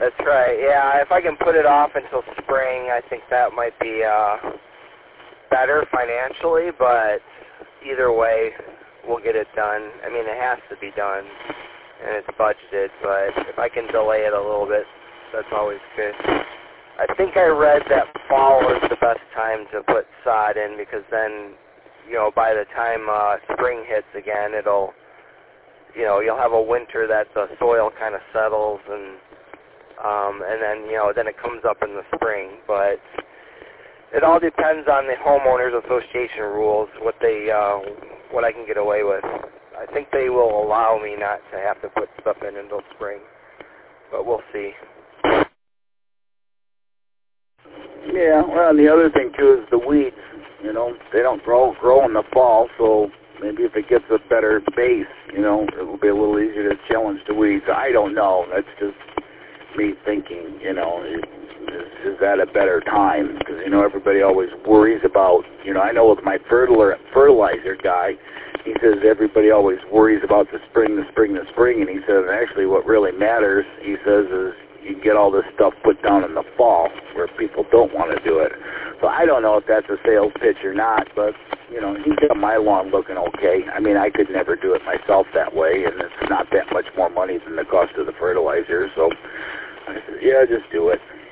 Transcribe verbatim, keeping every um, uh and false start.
That's right. Yeah, if I can put it off until spring, I think that might be uh, better financially, but either way, we'll get it done. I mean, it has to be done, and it's budgeted, but if I can delay it a little bit, that's always good. I think I read that fall is the best time to put sod in because then, you know, by the time uh, spring hits again, it'll, you know, you'll have a winter that the soil kind of settles and Um, and then, you know, then it comes up in the spring. But it all depends on the homeowners association rules, what they, uh, what I can get away with. I think they will allow me not to have to put stuff in until spring, but we'll see. Yeah, well, and the other thing too is the weeds. You know, they don't grow grow in the fall, so maybe if it gets a better base, you know, it will be a little easier to challenge the weeds. I don't know. That's just me thinking, you know, is, is that a better time? Because, you know, everybody always worries about, you know, I know with my fertilizer, fertilizer guy, he says everybody always worries about the spring, the spring, the spring, and he says actually what really matters, he says, is you get all this stuff put down in the fall where people don't want to do it. So I don't know if that's a sales pitch or not, but, you know, he's got my lawn looking okay. I mean, I could never do it myself that way, and it's not that much more money than the cost of the fertilizer, so I said, yeah, just do it.